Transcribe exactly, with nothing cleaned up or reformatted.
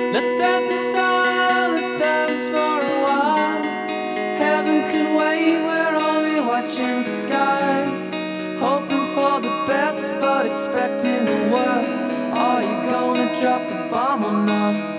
Let's dance in style, let's dance for a while. Heaven can wait, we're only watching the skies. Hoping for the best, but expecting the worst. Are you gonna drop the bomb or not?